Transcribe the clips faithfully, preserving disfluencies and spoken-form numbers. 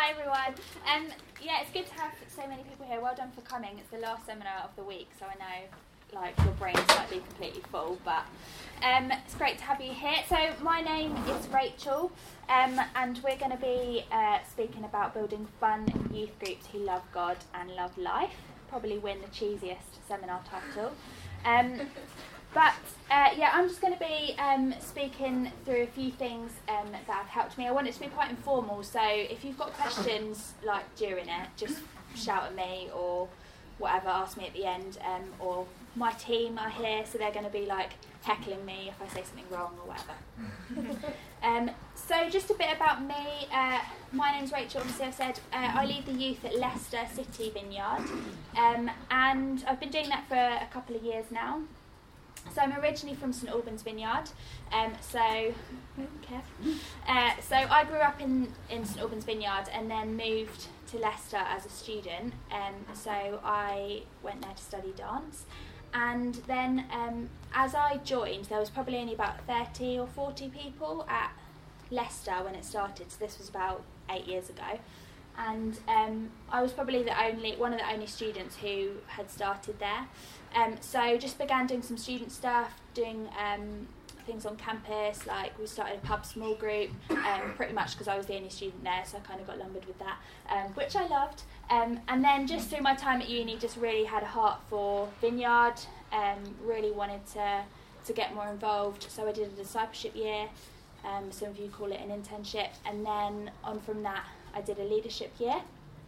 Hi everyone. Um, yeah, it's good to have so many people here. Well done for coming. It's the last seminar of the week, so I know like your brains might be completely full, but um, it's great to have you here. So my name is Rachel, um, and we're going to be uh, speaking about building fun youth groups who love God and love life. Probably win the cheesiest seminar title. Um, But, uh, yeah, I'm just going to be um, speaking through a few things um, that have helped me. I want it to be quite informal, so if you've got questions, like, during it, just shout at me or whatever, ask me at the end. Um, or my team are here, so they're going to be, like, heckling me if I say something wrong or whatever. um, so just a bit about me. Uh, my name's Rachel, obviously I've said. Uh, I lead the youth at Leicester City Vineyard, um, and I've been doing that for a couple of years now. So I'm originally from St Albans Vineyard, um, so careful. Uh, so I grew up in, in St Albans Vineyard and then moved to Leicester as a student. Um, so I went there to study dance, and then um, as I joined, there was probably only about thirty or forty people at Leicester when it started. So this was about eight years ago. And um, I was probably the only one of the only students who had started there. Um, so just began doing some student stuff, doing um, things on campus, like we started a pub small group, um, pretty much because I was the only student there, so I kind of got lumbered with that, um, which I loved. Um, and then just through my time at uni, just really had a heart for Vineyard, um, really wanted to, to get more involved. So I did a discipleship year, um, some of you call it an internship, and then on from that, I did a leadership year.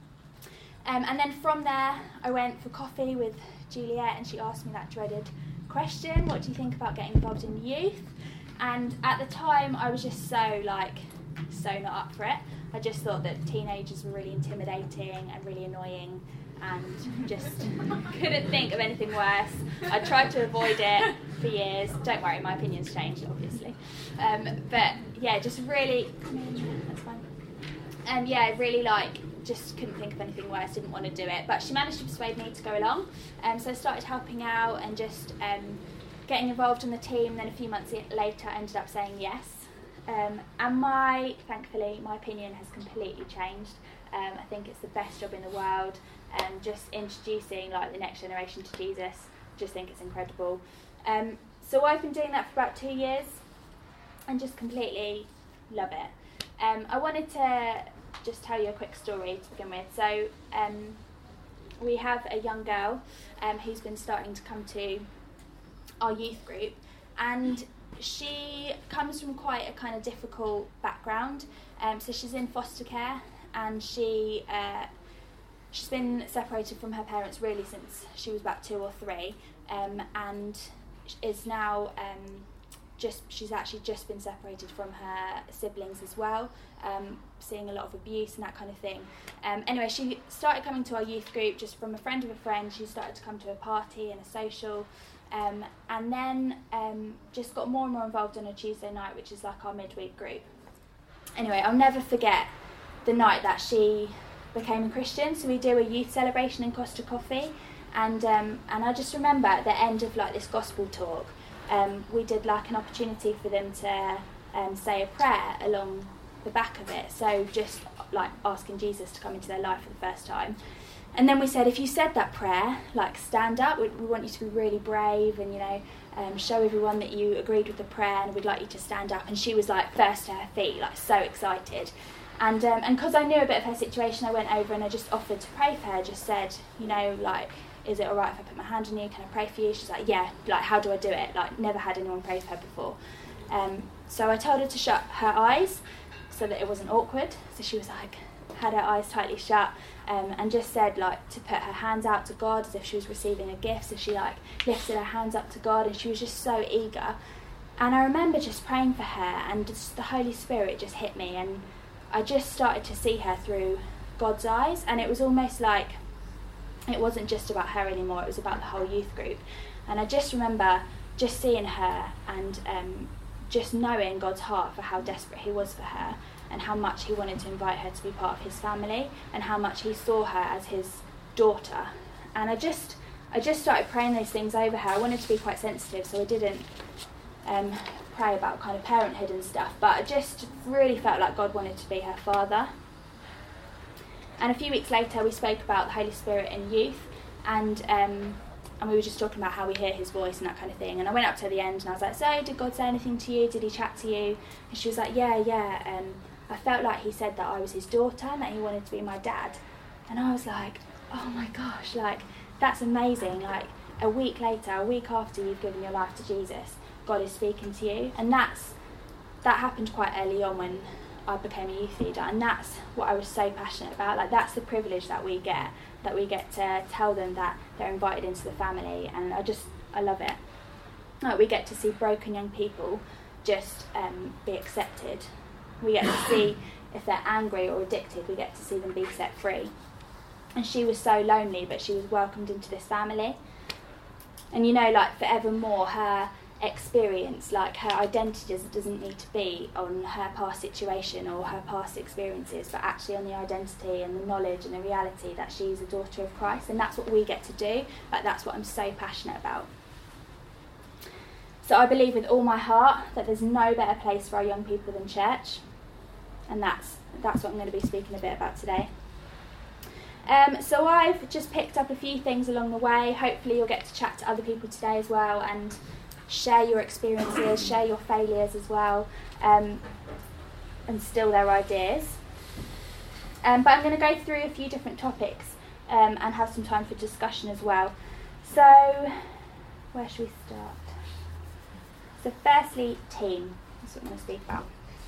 Um, and then from there, I went for coffee with Juliet, and she asked me that dreaded question, what do you think about getting involved in youth? And at the time, I was just so, like, so not up for it. I just thought that teenagers were really intimidating and really annoying, and just couldn't think of anything worse. I tried to avoid it for years. Don't worry, my opinion's changed, obviously. Um, but, yeah, just really... Come in, that's fine. And, yeah, really, like... just couldn't think of anything worse, didn't want to do it, but she managed to persuade me to go along, um, so I started helping out and just um, getting involved in the team. Then a few months later I ended up saying yes, um, and my thankfully my opinion has completely changed. um, I think it's the best job in the world, and um, just introducing like the next generation to Jesus, just think it's incredible. Um, so I've been doing that for about two years and just completely love it. um, I wanted to just tell you a quick story to begin with. So um, we have a young girl um, who's been starting to come to our youth group, and she comes from quite a kind of difficult background. Um, so she's in foster care, and she uh, she's been separated from her parents really since she was about two or three, um, and is now um, Just, she's actually just been separated from her siblings as well, um, seeing a lot of abuse and that kind of thing. Um, anyway, she started coming to our youth group just from a friend of a friend. She started to come to a party and a social, um, and then um, just got more and more involved on a Tuesday night, which is like our midweek group. Anyway, I'll never forget the night that she became a Christian. So we do a youth celebration in Costa Coffee, and um, and I just remember at the end of like this gospel talk, Um, we did like an opportunity for them to um, say a prayer along the back of it, so just like asking Jesus to come into their life for the first time. And then we said, if you said that prayer, like stand up, we, we want you to be really brave and, you know, um, show everyone that you agreed with the prayer, and we'd like you to stand up. And she was like first to her feet, like so excited. And um, and because I knew a bit of her situation, I went over and I just offered to pray for her, just said, you know, like, is it all right if I put my hand on you? Can I pray for you? She's like, yeah, like, how do I do it? Like, never had anyone pray for her before. Um, so I told her to shut her eyes so that it wasn't awkward. So she was like, had her eyes tightly shut, um, and just said, like, to put her hands out to God as if she was receiving a gift. So she, like, lifted her hands up to God, and she was just so eager. And I remember just praying for her, and just the Holy Spirit just hit me, and I just started to see her through God's eyes, and it was almost like, it wasn't just about her anymore, it was about the whole youth group. And I just remember just seeing her and um, just knowing God's heart for how desperate he was for her, and how much he wanted to invite her to be part of his family, and how much he saw her as his daughter. And I just I just started praying those things over her. I wanted to be quite sensitive, so I didn't um, pray about kind of parenthood and stuff, but I just really felt like God wanted to be her father. And a few weeks later we spoke about the Holy Spirit in youth, and um, and we were just talking about how we hear his voice and that kind of thing. And I went up to the end and I was like, so did God say anything to you? Did he chat to you? And she was like, yeah, yeah. Um, I felt like he said that I was his daughter and that he wanted to be my dad. And I was like, oh my gosh, like, that's amazing. Like, a week later, a week after you've given your life to Jesus, God is speaking to you. And that's that happened quite early on when I became a youth leader, and that's what I was so passionate about. Like, that's the privilege that we get, that we get to tell them that they're invited into the family, and I just, I love it. Like, we get to see broken young people just um, be accepted. We get to see if they're angry or addicted, we get to see them be set free. And she was so lonely, but she was welcomed into this family. And you know, like, forevermore, her experience, like, her identity doesn't need to be on her past situation or her past experiences, but actually on the identity and the knowledge and the reality that she's a daughter of Christ. And that's what we get to do. Like, that's what I'm so passionate about. So I believe with all my heart that there's no better place for our young people than church, and that's that's what I'm going to be speaking a bit about today. Um, so I've just picked up a few things along the way. Hopefully you'll get to chat to other people today as well and share your experiences, share your failures as well, um, and steal their ideas. Um, but I'm going to go through a few different topics um, and have some time for discussion as well. So, where should we start? So firstly, team. That's what I'm going to speak about.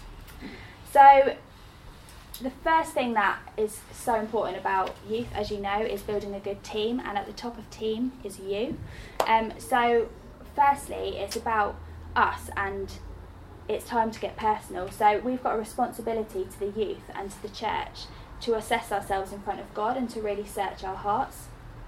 So, the first thing that is so important about youth, as you know, is building a good team, and at the top of team is you. Um, so, firstly, it's about us, and it's time to get personal. So we've got a responsibility to the youth and to the church to assess ourselves in front of God and to really search our hearts.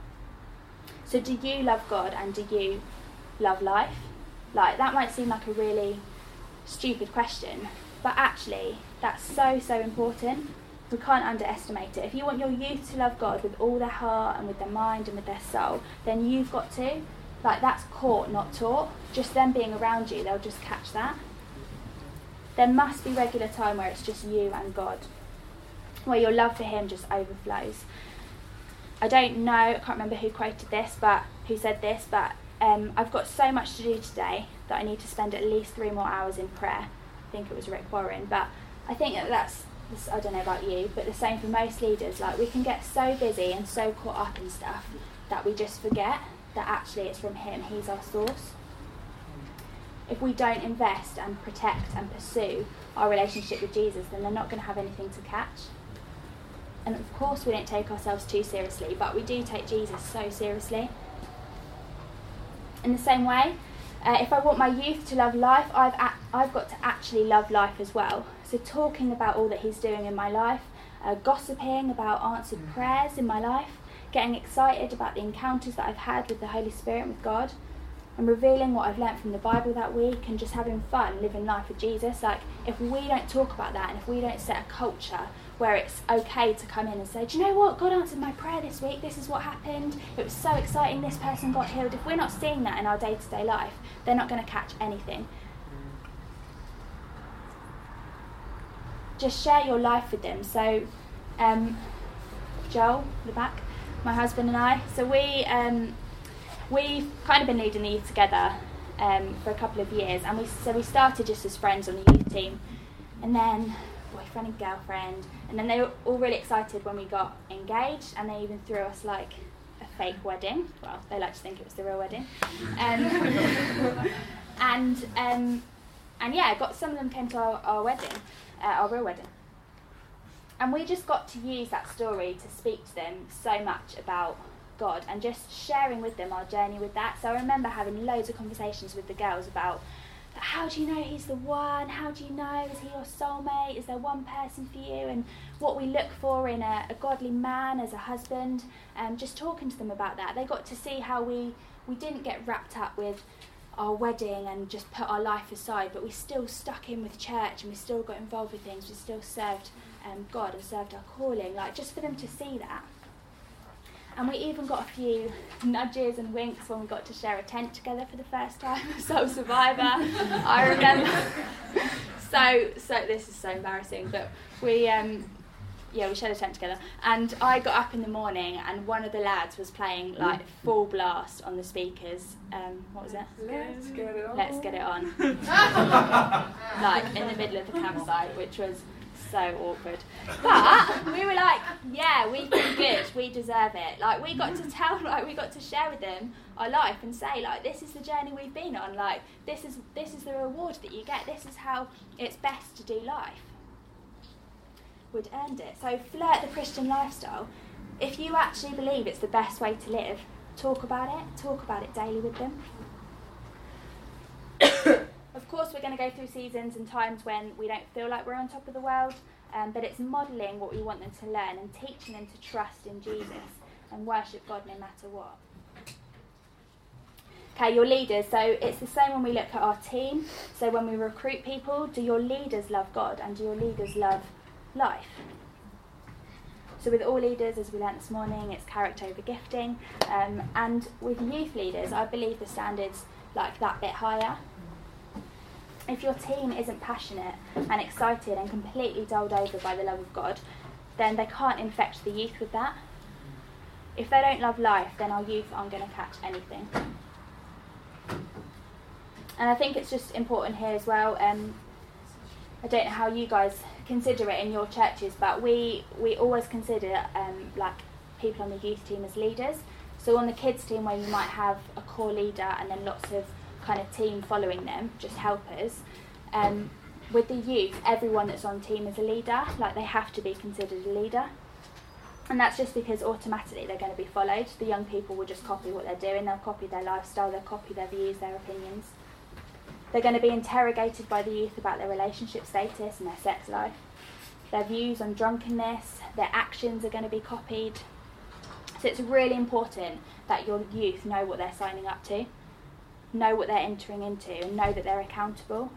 So do you love God, and do you love life? Like, that might seem like a really stupid question, but actually that's so, so important. We can't underestimate it. If you want your youth to love God with all their heart and with their mind and with their soul, then you've got to. Like, that's caught, not taught. Just them being around you, they'll just catch that. There must be regular time where it's just you and God, where your love for him just overflows. I don't know, I can't remember who quoted this, but who said this, but um, I've got so much to do today that I need to spend at least three more hours in prayer. I think it was Rick Warren, but I think that that's, I don't know about you, but the same for most leaders. Like, we can get so busy and so caught up in stuff that we just forget that actually it's from him, he's our source. If we don't invest and protect and pursue our relationship with Jesus, then they're not going to have anything to catch. And of course we don't take ourselves too seriously, but we do take Jesus so seriously. In the same way, uh, if I want my youth to love life, I've a- I've got to actually love life as well. So talking about all that he's doing in my life, uh, gossiping about answered prayers in my life, getting excited about the encounters that I've had with the Holy Spirit and with God, and revealing what I've learnt from the Bible that week, and just having fun living life with Jesus. Like, if we don't talk about that, and if we don't set a culture where it's okay to come in and say, do you know what, God answered my prayer this week, this is what happened, it was so exciting, this person got healed. If we're not seeing that in our day-to-day life, they're not going to catch anything. Just share your life with them. So um, Joel, in the back, my husband and I, so we um, we've kind of been leading the youth together um, for a couple of years, and we so we started just as friends on the youth team, and then boyfriend and girlfriend, and then they were all really excited when we got engaged, and they even threw us like a fake wedding. Well, they like to think it was the real wedding, um, and um, and yeah, got some of them came to our, our wedding, uh, our real wedding. And we just got to use that story to speak to them so much about God and just sharing with them our journey with that. So I remember having loads of conversations with the girls about, how do you know he's the one? How do you know? Is he your soulmate? Is there one person for you? And what we look for in a, a godly man as a husband. And just talking to them about that. They got to see how we, we didn't get wrapped up with our wedding and just put our life aside, but we still stuck in with church, and we still got involved with things. We still served um, God and served our calling, like, just for them to see that. And we even got a few nudges and winks when we got to share a tent together for the first time. Soul Survivor, I remember. so, so this is so embarrassing, but we, um, yeah, we shared a tent together. And I got up in the morning, and one of the lads was playing like full blast on the speakers. Um, what was it? Let's get it on. Let's Get It On. Like in the middle of the campsite, which was so awkward. But we were like, yeah, we've been good, we deserve it. Like we got to tell, like we got to share with them our life and say, like, this is the journey we've been on. Like this is this is the reward that you get. This is how it's best to do life. We'd earned it. So flirt the Christian lifestyle. If you actually believe it's the best way to live, talk about it. Talk about it daily with them. Of course, we're going to go through seasons and times when we don't feel like we're on top of the world, um, but it's modelling what we want them to learn and teaching them to trust in Jesus and worship God no matter what. Okay, your leaders. So it's the same when we look at our team. So when we recruit people, do your leaders love God and do your leaders love life? So with all leaders, as we learnt this morning, it's character over gifting. Um, and with youth leaders, I believe the standard's like that bit higher. If your team isn't passionate and excited and completely doled over by the love of God, then they can't infect the youth with that. If they don't love life, then our youth aren't going to catch anything. And I think it's just important here as well. Um, I don't know how you guys consider it in your churches, but we, we always consider um, like people on the youth team as leaders. So on the kids team, where you might have a core leader and then lots of kind of team following them, just helpers. Um, with the youth, everyone that's on team is a leader, like they have to be considered a leader. And that's just because automatically they're going to be followed. The young people will just copy what they're doing, they'll copy their lifestyle, they'll copy their views, their opinions. They're going to be interrogated by the youth about their relationship status and their sex life. Their views on drunkenness, their actions are going to be copied. So it's really important that your youth know what they're signing up to, know what they're entering into, and know that they're accountable.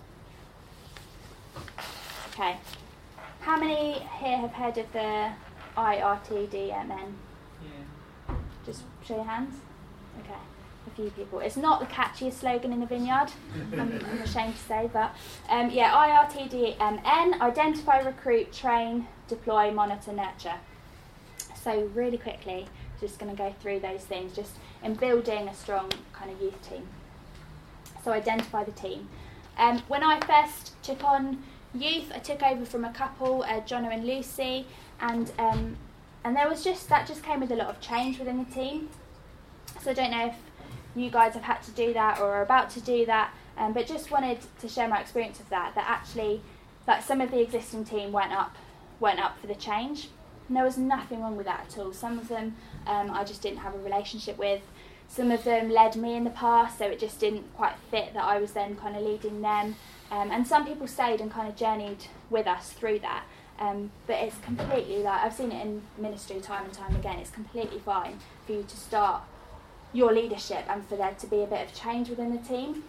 Okay. How many here have heard of the I R T D M N? Yeah. Just show your hands. Okay. A few people. It's not the catchiest slogan in the Vineyard, I'm, I'm ashamed to say, but um, yeah, I R T D M N, identify, recruit, train, deploy, monitor, nurture. So really quickly, just going to go through those things, just in building a strong kind of youth team. So identify the team. Um, when I first took on youth, I took over from a couple, uh, Jono and Lucy, and um, and there was just, that just came with a lot of change within the team. So I don't know if you guys have had to do that or are about to do that, um, but just wanted to share my experience of that, that actually, like some of the existing team went up, went up for the change. And there was nothing wrong with that at all. Some of them um, I just didn't have a relationship with. Some of them led me in the past, so it just didn't quite fit that I was then kind of leading them. Um, and some people stayed and kind of journeyed with us through that. Um, but it's completely, like, I've seen it in ministry time and time again, it's completely fine for you to start your leadership and for there to be a bit of change within the team.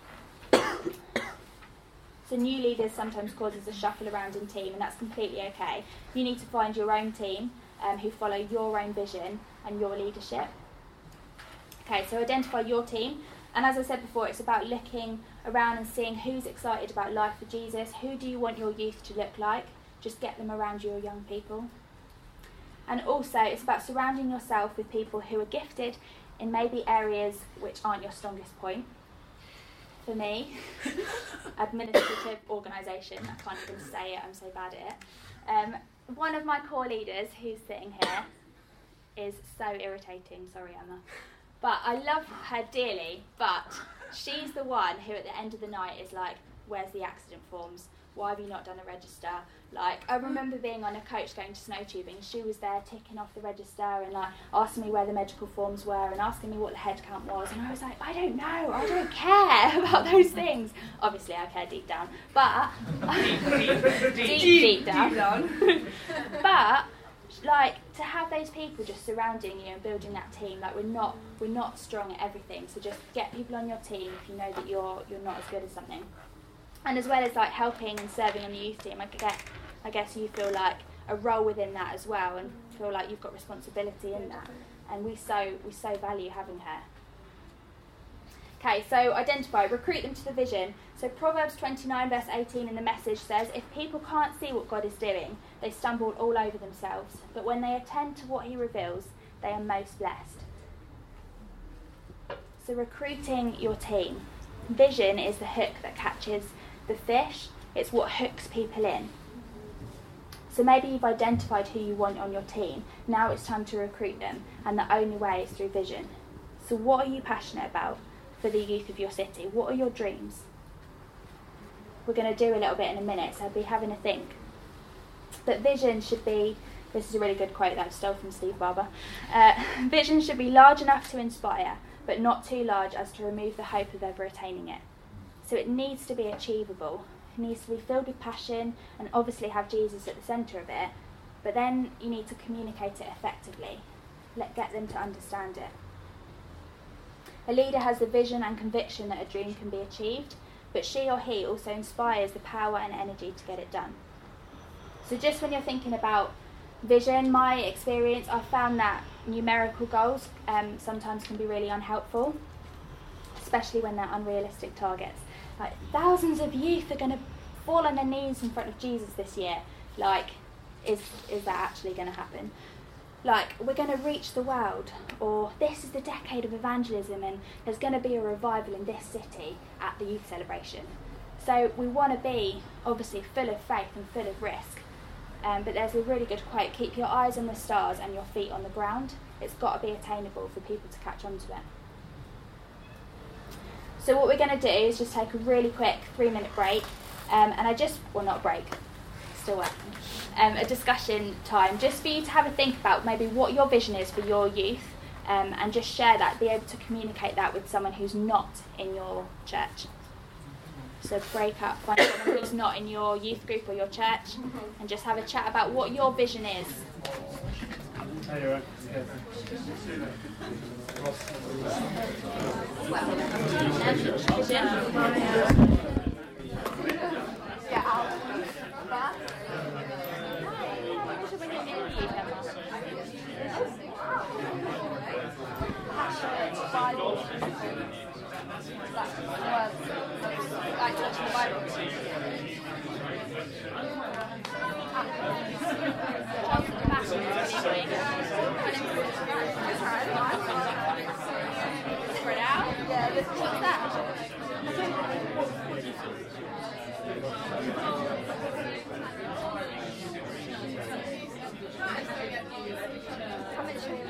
So new leaders sometimes causes a shuffle around in team, and that's completely okay. You need to find your own team um, who follow your own vision and your leadership. Okay, so identify your team. And as I said before, it's about looking around and seeing who's excited about life for Jesus. Who do you want your youth to look like? Just get them around your young people. And also, it's about surrounding yourself with people who are gifted in maybe areas which aren't your strongest point. For me, administrative organisation, I can't even say it, I'm so bad at it. Um, one of my core leaders who's sitting here is so irritating, sorry Emma. But I love her dearly, but she's the one who at the end of the night is like, where's the accident forms? Why have you not done a register? Like, I remember being on a coach going to snow tubing. She was there ticking off the register and like asking me where the medical forms were and asking me what the head count was. And I was like, I don't know. I don't care about those things. Obviously, I care deep down, but deep, deep, deep down. Deep down. But like to have those people just surrounding you and building that team. Like we're not we're not strong at everything. So just get people on your team if you know that you're you're not as good as something. And as well as like helping and serving on the youth team, I guess, I guess you feel like a role within that as well, and feel like you've got responsibility in that. And we so we so value having her. Okay, so identify, recruit them to the vision. So Proverbs twenty-nine verse eighteen in the Message says, if people can't see what God is doing, they stumble all over themselves. But when they attend to what he reveals, they are most blessed. So recruiting your team. Vision is the hook that catches the fish. It's what hooks people in. So maybe you've identified who you want on your team. Now it's time to recruit them, and the only way is through vision. So what are you passionate about for the youth of your city? What are your dreams? We're going to do a little bit in a minute, so I'll be having a think. But vision should be, this is a really good quote that I stole from Steve Barber, uh, vision should be large enough to inspire, but not too large as to remove the hope of ever attaining it. So it needs to be achievable. It needs to be filled with passion and obviously have Jesus at the centre of it, but then you need to communicate it effectively. Let get them to understand it. A leader has the vision and conviction that a dream can be achieved, but she or he also inspires the power and energy to get it done. So just when you're thinking about vision, my experience, I found that numerical goals um, sometimes can be really unhelpful, especially when they're unrealistic targets. Like, thousands of youth are going to fall on their knees in front of Jesus this year. Like, is is that actually going to happen? Like, we're going to reach the world, or this is the decade of evangelism and there's going to be a revival in this city at the youth celebration. So we want to be, obviously, full of faith and full of risk. Um, but there's a really good quote, keep your eyes on the stars and your feet on the ground. It's got to be attainable for people to catch on to it. So what we're going to do is just take a really quick three minute break, um, and I just, well not break, still working, um, a discussion time, just for you to have a think about maybe what your vision is for your youth, um, and just share that, be able to communicate that with someone who's not in your church. So break up, find someone who's not in your youth group or your church, and just have a chat about what your vision is. Hey, you're right. Like touching the Bible. Spread out. Yeah, this what's that? Come and show you.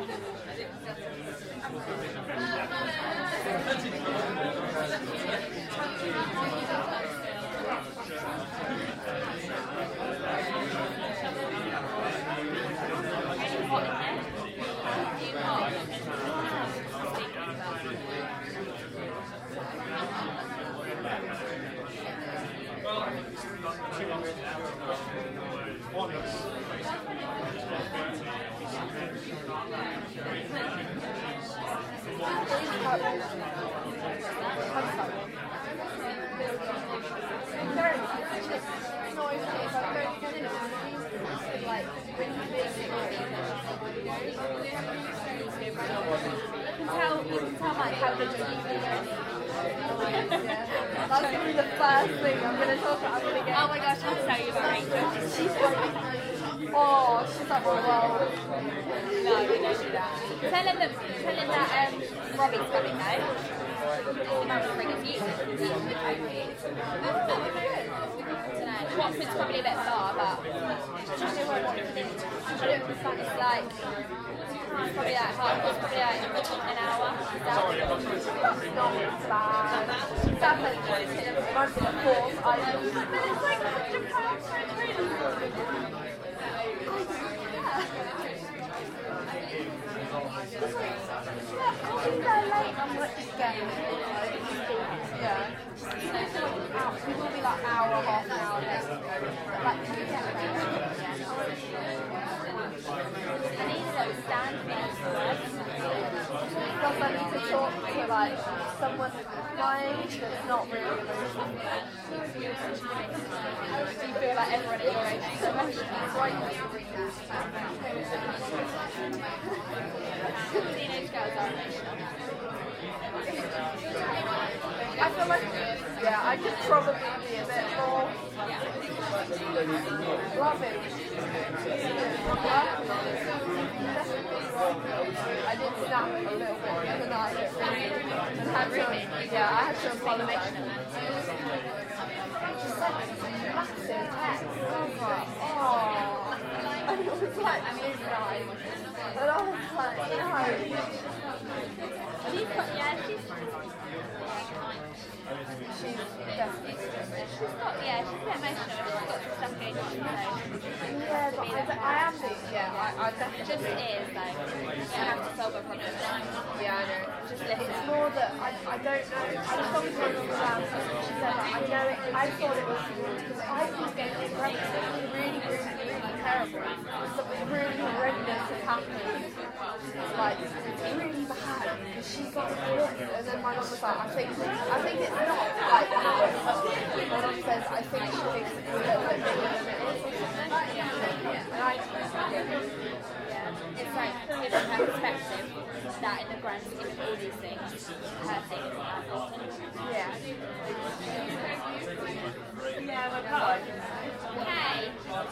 That's going to be the first thing I'm going to talk about. I'm going to get. Oh my gosh, I'll tell you about Rachel. She's like, oh, she's like, well, well. No, we don't do that. Tell him that, tell him that um, Robbie's coming though. He might want to bring a few. I don't know. Watford's probably a bit far, but just do what I want to do. I don't understand. It's like, it's probably like, it's probably like an hour. Not bad. That's like, I'm in a fourth. I know. But it's like one hundred pounds for a trainer. I'll be there late. I'm like, just going. Yeah. We will be like hour, half an hour late. Like, can you get there? I need to stand there. Because I need to talk to like someone my age that's not really emotional. Do you feel like everyone at your age is emotional? Teenage girls are emotional. probably be a bit more loving. I did snap a little bit the other night and had to, yeah, I had to apologise. Just like massive text. I was like, oh, and it was like midnight, and I was like, no. She's got, yeah, she's, She's definitely she's got, yeah, she's a bit emotional. She's got some stuff going on, so. yeah, but I, d- I am being, yeah, I, I It definitely. just is, though. You don't have to solve a problem. Yeah, I know. Just listen. It's more that I, I don't know. I was talking to her on the ground and she said that I know it. I thought it was because I was getting depressed. Something really, really, really terrible. Something really horrendous had happened. Like really bad. And she got this, and then my mum was like, I think, I think it's not like that. My mum says, I think she thinks it's a little bit bigger than it is. And I, It's like, given her perspective, that in the grand scheme of all these things, her thing isn't that important. yeah. Yeah, we're God. Hey!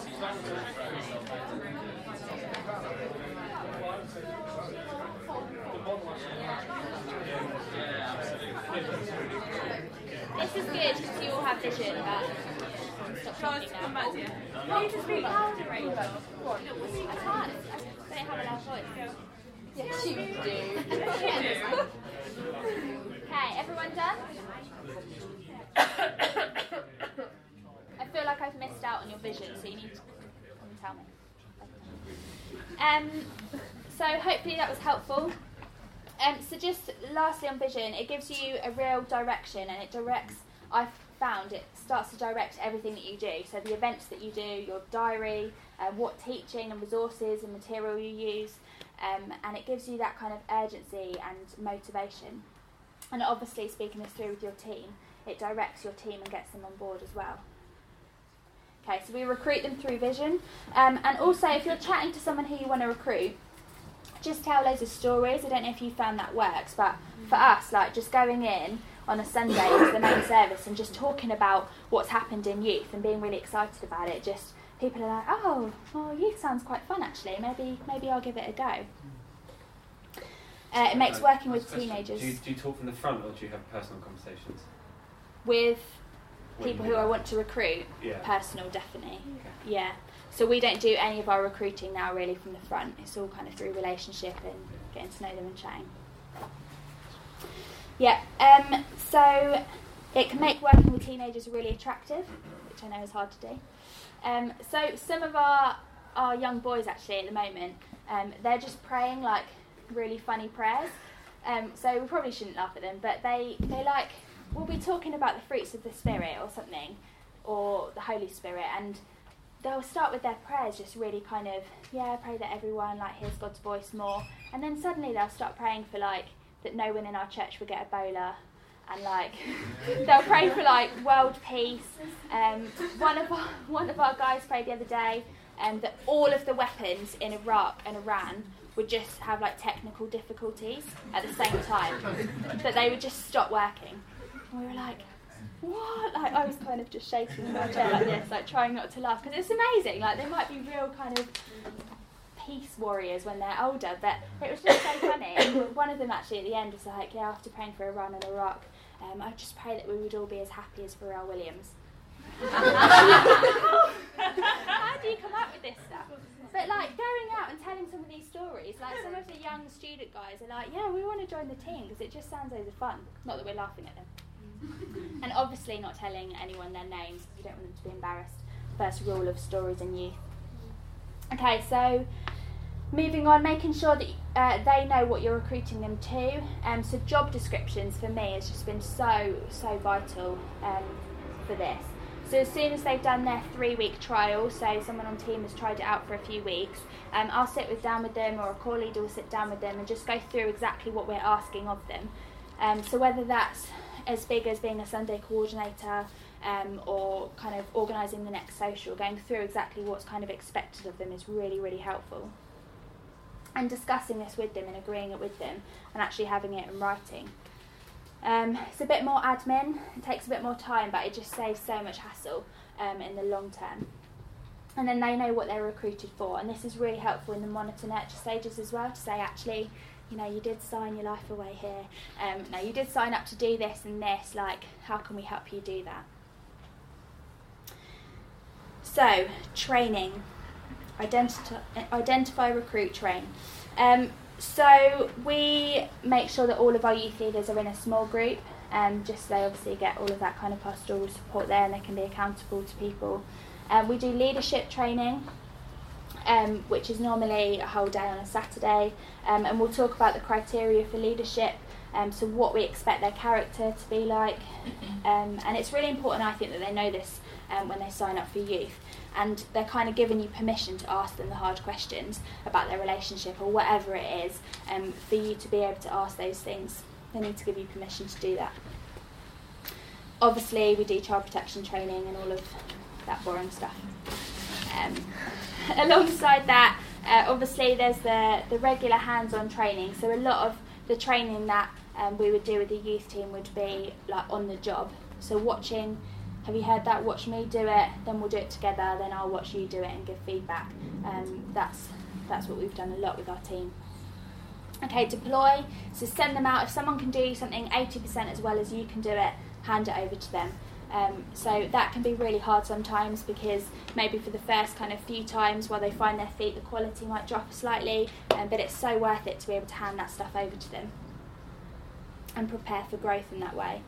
This is good because you all have vision, but stop talking now. You need to speak louder, Rachel. I can't. I don't have a loud voice. Yes, you do. Okay, everyone done? I feel like I've missed out on your vision, so you need to come and tell me. Um, so hopefully that was helpful. Um, so just lastly on vision, it gives you a real direction, and it directs, I've found, it starts to direct everything that you do. So the events that you do, your diary, uh, what teaching and resources and material you use, um, and it gives you that kind of urgency and motivation. And obviously speaking this through with your team, it directs your team and gets them on board as well. Okay, so we recruit them through vision. Um, and also, if you're chatting to someone who you want to recruit, just tell loads of stories. I don't know if you found that works, but for us, like just going in on a Sunday to the main service and just talking about what's happened in youth and being really excited about it, just people are like, oh, well, youth sounds quite fun actually. Maybe, maybe I'll give it a go. Uh, it makes working with teenagers. Do you, do you talk from the front, or do you have personal conversations? With When people you who do I that? want to recruit, Yeah. personal, definitely. Okay. Yeah. So we don't do any of our recruiting now really from the front. It's all kind of through relationship and getting to know them and chatting. Yeah. Um, so it can make working with teenagers really attractive, which I know is hard to do. Um, so some of our our young boys actually at the moment, um, they're just praying like really funny prayers. Um, so we probably shouldn't laugh at them, but they, they like, we'll be talking about the fruits of the Spirit or something, or the Holy Spirit, and they'll start with their prayers just really kind of, yeah, pray that everyone like hears God's voice more, and then suddenly they'll start praying for like that no one in our church will get Ebola, and like they'll pray for like world peace. Um, one of our, one of our guys prayed the other day um, that all of the weapons in Iraq and Iran would just have like technical difficulties at the same time, that they would just stop working. And we were like, what? Like I was kind of just shaking in my chair like this, like trying not to laugh, because it's amazing. Like they might be real kind of peace warriors when they're older, but it was just so funny. And one of them actually at the end was like, yeah, after praying for Iran and Iraq, um, I just pray that we would all be as happy as Pharrell Williams. How do you come up with this stuff? But like going out and telling some of these stories, like some of the young student guys are like, yeah, we want to join the team because it just sounds loads of fun. Not that we're laughing at them. And obviously not telling anyone their names because you don't want them to be embarrassed. First rule of stories in youth. Okay, so moving on, making sure that uh, they know what you're recruiting them to. Um, so job descriptions for me has just been so, so vital um, for this. So as soon as they've done their three-week trial, so someone on team has tried it out for a few weeks, um, I'll sit with down with them, or a core leader will sit down with them and just go through exactly what we're asking of them. Um, so whether that's as big as being a Sunday coordinator, um, or kind of organising the next social, going through exactly what's kind of expected of them is really, really helpful. And discussing this with them and agreeing it with them and actually having it in writing. Um, it's a bit more admin, it takes a bit more time, but it just saves so much hassle um, in the long term. And then they know what they're recruited for, and this is really helpful in the monitor nurture stages as well, to say actually, you know, you did sign your life away here, um, no, you did sign up to do this and this, like, how can we help you do that? So, training, Identi- identify, recruit, train. Um, so we make sure that all of our youth leaders are in a small group, um, just so they obviously get all of that kind of pastoral support there and they can be accountable to people. Um, we do leadership training, um, which is normally a whole day on a Saturday, um, and we'll talk about the criteria for leadership, um, so what we expect their character to be like, um, and it's really important, I think, that they know this um, when they sign up for youth, and they're kind of giving you permission to ask them the hard questions about their relationship or whatever it is, um, for you to be able to ask those things. They need to give you permission to do that. Obviously, we do child protection training and all of that boring stuff. Um, alongside that, uh, obviously there's the, the regular hands-on training. So a lot of the training that um, we would do with the youth team would be like on the job. So watching, have you heard that? Watch me do it, then we'll do it together, then I'll watch you do it and give feedback. Um, that's that's what we've done a lot with our team. Okay, deploy, so send them out. If someone can do something eighty percent as well as you can do it, hand it over to them. Um, so that can be really hard sometimes, because maybe for the first kind of few times while they find their feet, the quality might drop slightly, um, but it's so worth it to be able to hand that stuff over to them and prepare for growth in that way.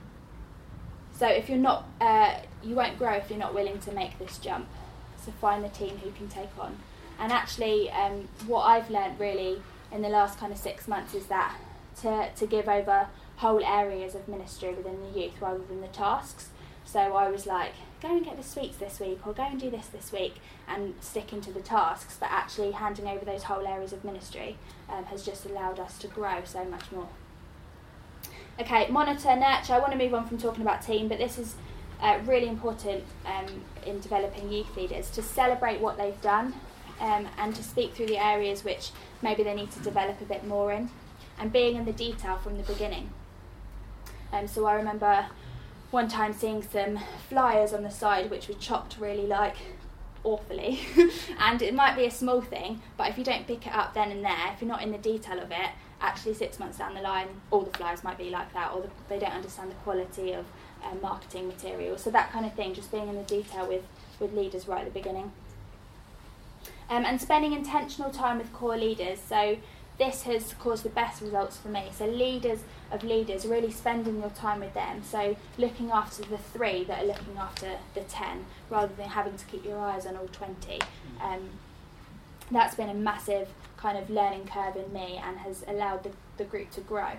So if you're not, uh, you won't grow if you're not willing to make this jump. So find the team who can take on. And actually, um, what I've learnt really in the last kind of six months is that to, to give over whole areas of ministry within the youth rather than the tasks. So I was like, go and get the sweets this week, or go and do this this week, and sticking to the tasks, but actually handing over those whole areas of ministry um, has just allowed us to grow so much more. Okay, monitor, nurture. I want to move on from talking about team, but this is uh, really important um, in developing youth leaders, to celebrate what they've done um, and to speak through the areas which maybe they need to develop a bit more in, and being in the detail from the beginning. Um, so I remember one time seeing some flyers on the side which were chopped really like awfully and it might be a small thing, but if you don't pick it up then and there, if you're not in the detail of it, actually six months down the line all the flyers might be like that, or the, they don't understand the quality of uh, marketing material. So that kind of thing, just being in the detail with, with leaders right at the beginning. Um, and spending intentional time with core leaders. So this has caused the best results for me. So leaders of leaders, really spending your time with them. So looking after the three that are looking after the ten, rather than having to keep your eyes on all twenty. Um, that's been a massive kind of learning curve in me and has allowed the, the group to grow.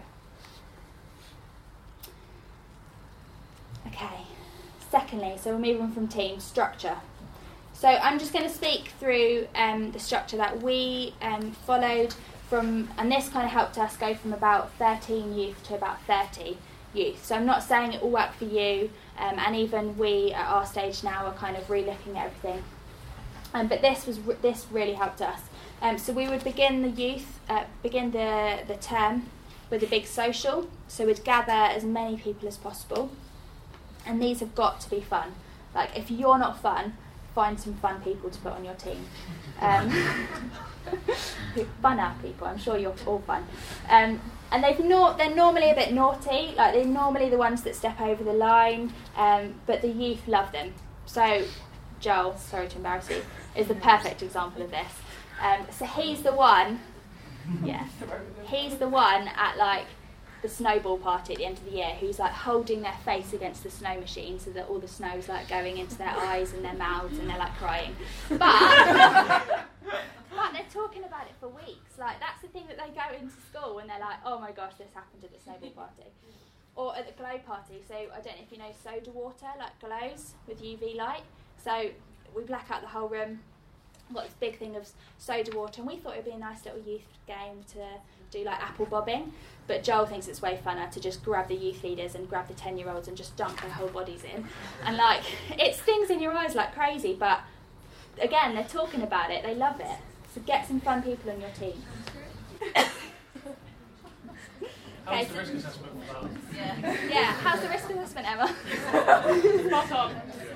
Okay, secondly, so we're moving from team, structure. So I'm just going to speak through um, the structure that we um, followed from, and this kind of helped us go from about thirteen youth to about thirty youth. So I'm not saying it will work for you, um, and even we at our stage now are kind of re-looking at everything. Um, but this was re- this really helped us. Um, so we would begin the youth, uh, begin the, the term with a big social. So we'd gather as many people as possible, and these have got to be fun. Like if you're not fun, find some fun people to put on your team. Um, funner people, I'm sure you're all fun. Um, and they've not, they're normally a bit naughty, like they're normally the ones that step over the line, um, but the youth love them. So Joel, sorry to embarrass you, is the perfect example of this. Um, so he's the one, yeah, he's the one at like the snowball party at the end of the year who's like holding their face against the snow machine so that all the snow's like going into their eyes and their mouths and they're like crying. But but they're talking about it for weeks. Like that's the thing that they go into school and they're like, oh my gosh, this happened at the snowball party. Or at the glow party. So I don't know if you know soda water, like glows with U V light. So we black out the whole room. We've got this big thing of soda water, and we thought it would be a nice little youth game to do like apple bobbing, but Joel thinks it's way funner to just grab the youth leaders and grab the ten year olds and just dunk their whole bodies in, and like it stings in your eyes like crazy, but again they're talking about it, they love it. So get some fun people on your team. Okay, How's the so- risk assessment for that? Yeah. Yeah. How's the risk assessment, Emma? Spot on.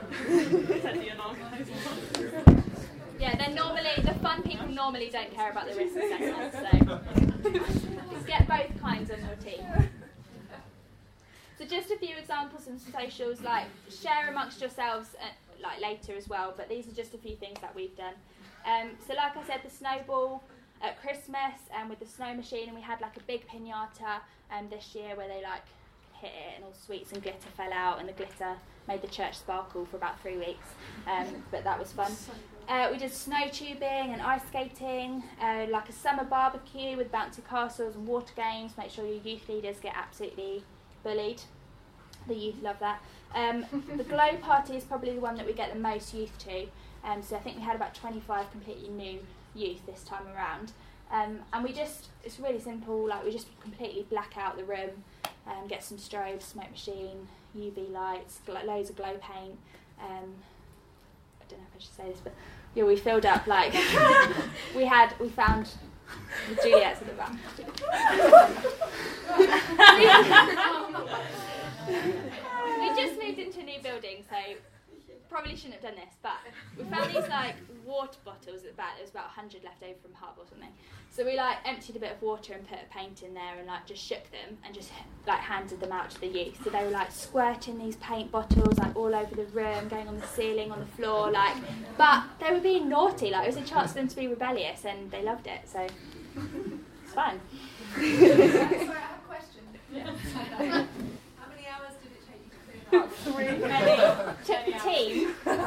Yeah, then normally the fun people normally don't care about the risk assessment, so just get both kinds on your team. So just a few examples and socials, like share amongst yourselves, uh, like later as well. But these are just a few things that we've done. Um, so like I said, the snowball at Christmas, and um, with the snow machine, and we had like a big piñata um, this year where they like hit it and all sweets and glitter fell out, and the glitter made the church sparkle for about three weeks. Um, but that was fun. Uh, we did snow tubing and ice skating, uh, like a summer barbecue with bouncy castles and water games. Make sure your youth leaders get absolutely bullied. The youth love that. Um, the glow party is probably the one that we get the most youth to. Um, so I think we had about twenty-five completely new youth this time around. Um, and we just, it's really simple, like we just completely black out the room, um, get some strobes, smoke machine, U V lights, gl- loads of glow paint. Um, I don't know if I should say this, but yeah, we filled up like, we had, we found the Juliet's at the back. We just moved into a new building, so probably shouldn't have done this, but we found these like water bottles at the back. There was about one hundred left over from Hub or something. So we like emptied a bit of water and put a paint in there and like just shook them and just like handed them out to the youth. So they were like squirting these paint bottles like all over the room, going on the ceiling, on the floor, like. But they were being naughty. Like it was a chance for them to be rebellious, and they loved it. So it's fun. Sorry, I have a question. Yeah. How many hours did it take you to clean up? Three. Took the team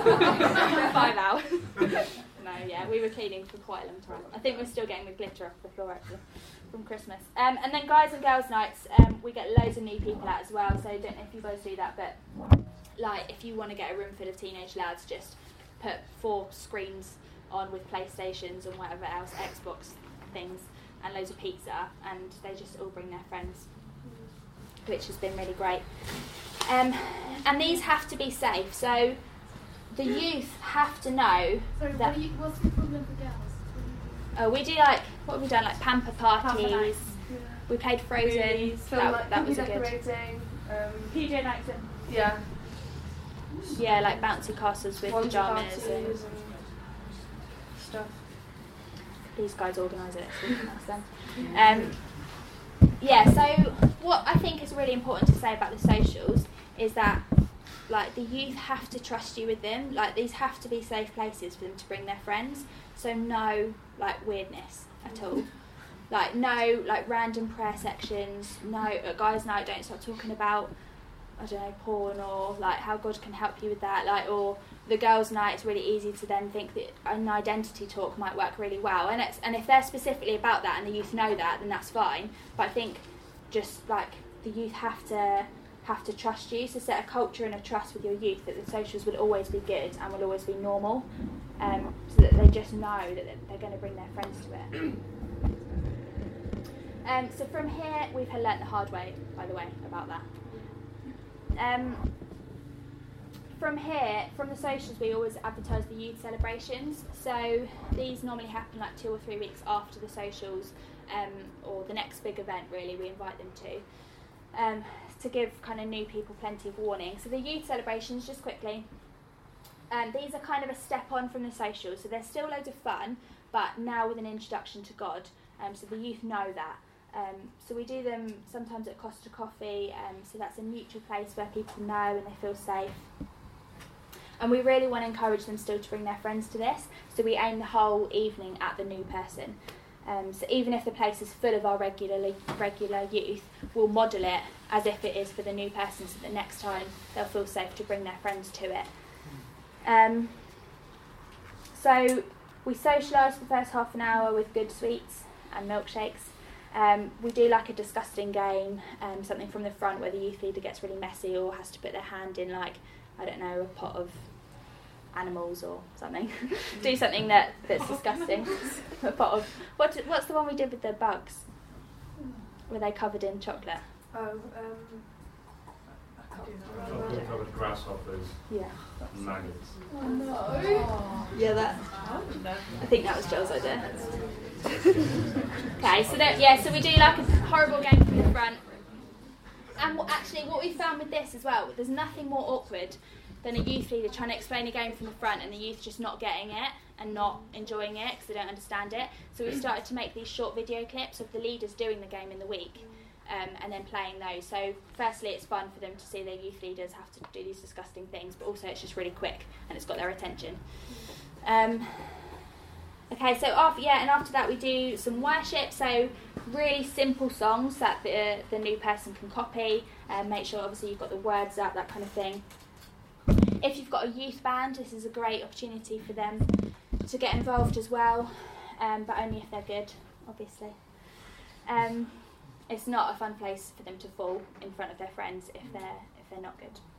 five hours. No, yeah, we were cleaning for quite a long time. I think we're still getting the glitter off the floor actually from Christmas. Um, and then guys and girls nights, um, we get loads of new people out as well. So I don't know if you guys do that, but like if you want to get a room full of teenage lads, just put four screens on with PlayStations and whatever else, Xbox things, and loads of pizza, and they just all bring their friends, which has been really great. Um, and these have to be safe, so the youth have to know Sorry, that. what are you, what's the problem for girls? Oh, we do like what have we done? Like pamper parties. Pamper nights. We played Frozen. Movies, Film that like that was cookie a good. decorating. Um, P J nights in. yeah. Yeah, like bouncy castles with Wonder pyjamas. parties And and stuff. these guys organise it. So that's them. Um, yeah. So what I think is really important to say about the socials is that like the youth have to trust you with them. Like these have to be safe places for them to bring their friends. So no like weirdness at all. Like no like random prayer sections. No at guys' night don't start talking about I don't know porn or like how God can help you with that. Like or the girls' night, it's really easy to then think that an identity talk might work really well. And it's and if they're specifically about that and the youth know that, then that's fine. But I think just like the youth have to have to trust you. So set a culture and a trust with your youth that the socials will always be good and will always be normal. Um, so that they just know that they're going to bring their friends to it. Um, so from here, we've learnt the hard way, by the way, about that. Um, from here, from the socials, we always advertise the youth celebrations. So these normally happen like two or three weeks after the socials, um, or the next big event, really, we invite them to. Um, to give kind of new people plenty of warning. So the youth celebrations, just quickly, um, these are kind of a step on from the socials. So they're still loads of fun, but now with an introduction to God. Um, so the youth know that. Um, so we do them sometimes at Costa Coffee, um, so that's a neutral place where people know and they feel safe. And we really want to encourage them still to bring their friends to this, so we aim the whole evening at the new person. Um, so even if the place is full of our regular regular youth, we'll model it as if it is for the new person, so that next time they'll feel safe to bring their friends to it. Um, so we socialise for the first half an hour with good sweets and milkshakes. Um, we do like a disgusting game, um, something from the front where the youth leader gets really messy or has to put their hand in, like, I don't know, a pot of animals or something. Do something that, that's disgusting. A pot of what? What's the one we did with the bugs? Were they covered in chocolate? Oh, um, I can't remember. Chocolate covered grasshoppers, Yeah. maggots. Oh no. Yeah, that. I think that was Joel's idea. Okay, so that, yeah, so we do like a horrible game from the front And what, actually, what we found with this as well, there's nothing more awkward than a youth leader trying to explain a game from the front and the youth just not getting it and not enjoying it because they don't understand it. So we've started to make these short video clips of the leaders doing the game in the week um, and then playing those. So firstly, it's fun for them to see their youth leaders have to do these disgusting things, but also it's just really quick and it's got their attention. Um, okay, so after yeah, and after that we do some worship. So really simple songs that the the new person can copy. And make sure obviously you've got the words up, that kind of thing. If you've got a youth band, this is a great opportunity for them to get involved as well, um, but only if they're good, obviously. Um, it's not a fun place for them to fall in front of their friends if they're if they're not good.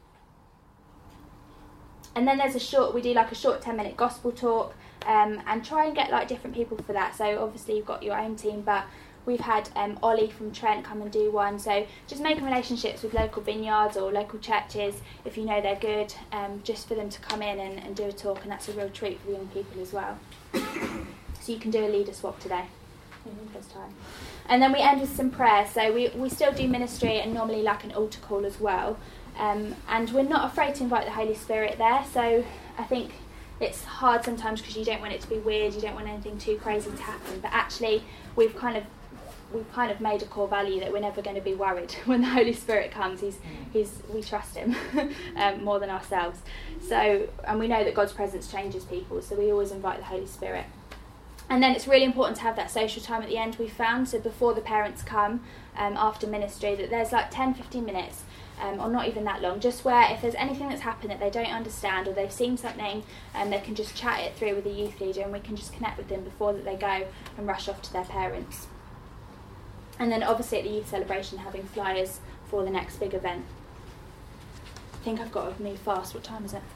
And then there's a short, we do like a short ten minute gospel talk, um, and try and get like different people for that. So obviously you've got your own team, but we've had um, Ollie from Trent come and do one. So just making relationships with local vineyards or local churches, if you know they're good, um, just for them to come in and, and do a talk, and that's a real treat for the young people as well. So you can do a leader swap today. First time. And then we end with some prayer. So we, we still do ministry and normally like an altar call as well. Um, and we're not afraid to invite the Holy Spirit there. So I think it's hard sometimes because you don't want it to be weird, you don't want anything too crazy to happen. But actually we've kind of we've kind of made a core value that we're never going to be worried when the Holy Spirit comes. He's, he's, we trust him um, more than ourselves. So, and we know that God's presence changes people, so we always invite the Holy Spirit. And then it's really important to have that social time at the end, we've found. So before the parents come, um, after ministry, that there's like ten, fifteen minutes, um, or not even that long, just where if there's anything that's happened that they don't understand or they've seen something, and they can just chat it through with the youth leader, and we can just connect with them before that they go and rush off to their parents. And then obviously at the youth celebration, having flyers for the next big event. I think I've got to move fast. What time is it?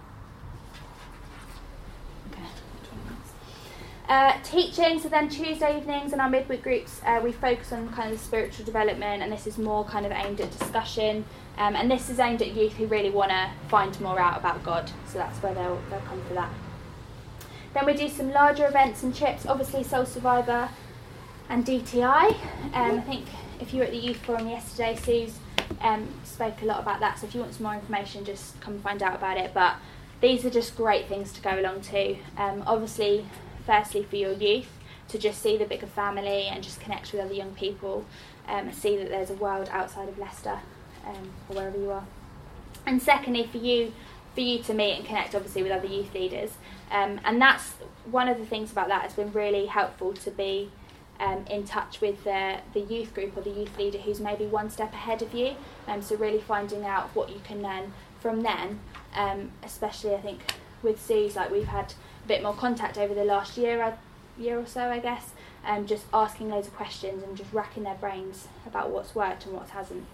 Okay, twenty minutes. Uh, teaching, so then Tuesday evenings in our midweek groups, uh, we focus on kind of the spiritual development, and this is more kind of aimed at discussion. Um, and this is aimed at youth who really want to find more out about God. So that's where they'll, they'll come for that. Then we do some larger events and trips, obviously Soul Survivor and D T I. Um, I think if you were at the youth forum yesterday, Sue's um, spoke a lot about that, so if you want some more information, just come and find out about it. But these are just great things to go along to. Um, obviously, firstly for your youth, to just see the bigger family and just connect with other young people, um, and see that there's a world outside of Leicester, um, or wherever you are. And secondly, for you, for you to meet and connect, obviously, with other youth leaders. Um, and that's one of the things about that has been really helpful, to be Um, in touch with the, the youth group or the youth leader who's maybe one step ahead of you, um, so really finding out what you can learn from them, um, especially I think with Sue's, like we've had a bit more contact over the last year uh, year or so I guess, um, just asking loads of questions and just racking their brains about what's worked and what hasn't.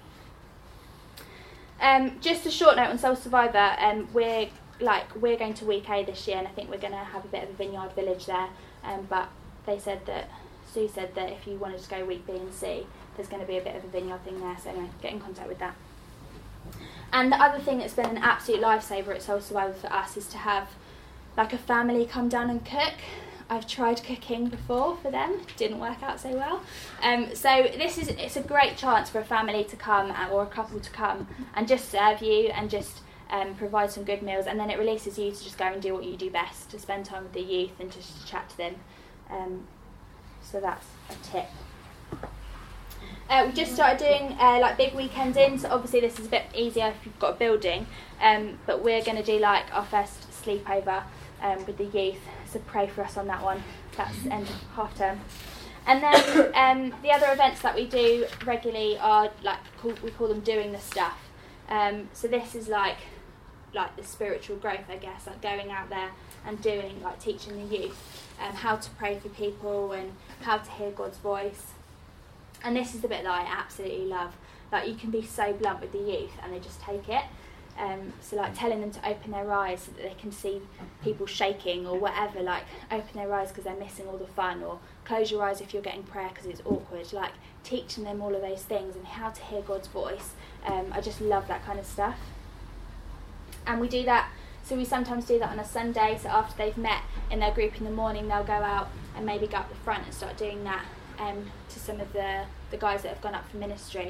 Um, just a short note on Soul Survivor, um, we're like we're going to Week A this year, and I think we're going to have a bit of a vineyard village there, um, but they said that Sue said that if you wanted to go Week B and C, there's going to be a bit of a vineyard thing there, so anyway, get in contact with that. And the other thing that's been an absolute lifesaver at Soul Survivor for us is to have like a family come down and cook. I've tried cooking before for them, didn't work out so well. Um, so this is it's a great chance for a family to come, or a couple to come and just serve you and just um, provide some good meals, and then it releases you to just go and do what you do best, to spend time with the youth and just to chat to them. Um, So that's a tip. Uh, we just started doing uh, like big weekends in, so obviously this is a bit easier if you've got a building, um, but we're going to do like our first sleepover um, with the youth, so pray for us on that one. That's end of half term. And then um, the other events that we do regularly are like call, we call them doing the stuff. Um, so this is like like the spiritual growth, I guess, like going out there and doing, like teaching the youth um, how to pray for people and how to hear God's voice. And this is the bit that I absolutely love. Like you can be so blunt with the youth and they just take it. Um, so like telling them to open their eyes so that they can see people shaking or whatever, like open their eyes because they're missing all the fun, or close your eyes if you're getting prayer because it's awkward. Like teaching them all of those things and how to hear God's voice. Um, I just love that kind of stuff. And we do that, so we sometimes do that on a Sunday, so after they've met in their group in the morning, they'll go out and maybe go up the front and start doing that um, to some of the, the guys that have gone up for ministry.